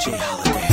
J Holiday.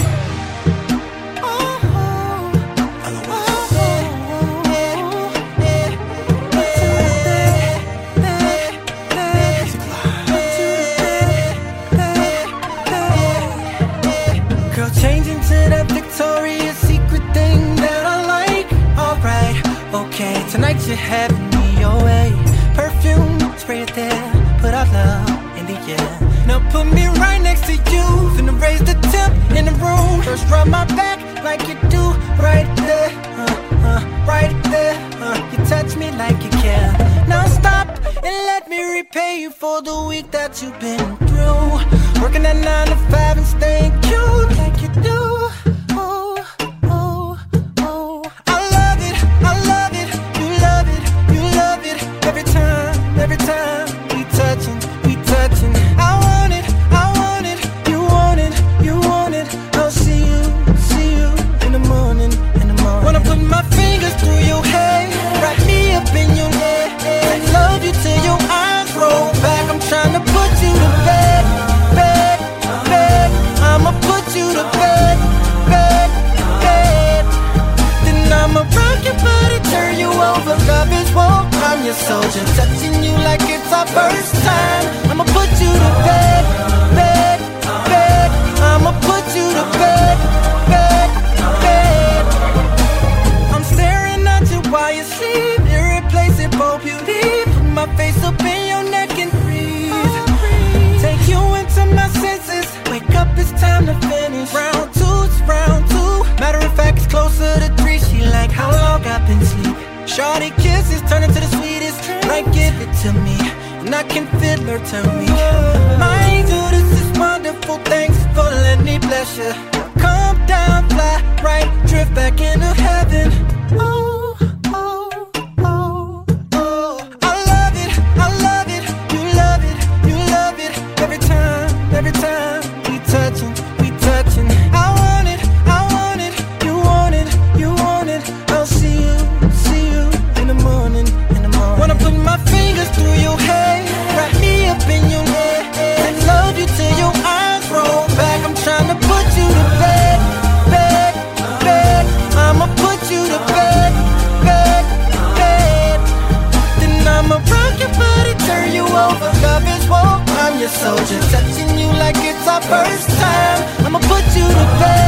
Girl, changing to that Victoria's Secret thing that I like. Alright, okay, tonight you're having me your way. Perfume, spray it there, put our love in the air. Now put me right next to you, finna raise the temp in the room. First rub my back like you do, right there, right there. You touch me like you care. Now stop and let me repay you for the week that you've been through. Working at 9 to 5 and staying cute like you do. Oh, oh, oh. I love it, I love it. You love it, you love it. Every time we touching, we touching. I want it, I want it. You want it, you want it. I'll see you in the morning, in the morning. Wanna put my fingers through your hair, wrap me up in your neck, and love you till your eyes roll back. I'm trying to put you to bed, bed, bed. I'ma put you to bed, bed, bed. Then I'ma rock your body, turn you over. Love is war, I'm your soldier, touching you like it's our first time. I'ma put you to bed, bed, bed. I'ma put you to bed, bed, bed. I'm staring at you while you sleep, irreplaceable beauty. Put my face up in your neck and breathe. Take you into my senses. Wake up, it's time to finish. Round two, it's round two. Matter of fact, it's closer to 3. She like how long I've been sleep. Shorty kisses turn into the sweetest. Like give it to me, and I can feel her turn me. My angel, this is wonderful. Thanks for letting me bless you. Come down, fly right, drift back into heaven. Oh, oh, oh, oh. I love it, I love it. You love it, you love it. Every time we touching, we touching. I want it, I want it. You want it, you want it. I'll see you in the morning, in the morning. Wanna put my fingers through your hair, wrap me up in your neck, and love you till your eyes roll back. I'm trying to put you to bed, bed, bed. I'ma put you to bed, bed, bed. Then I'ma rock your body, turn you over. Love is war, I'm your soldier, touching you like it's our first time. I'ma put you to bed.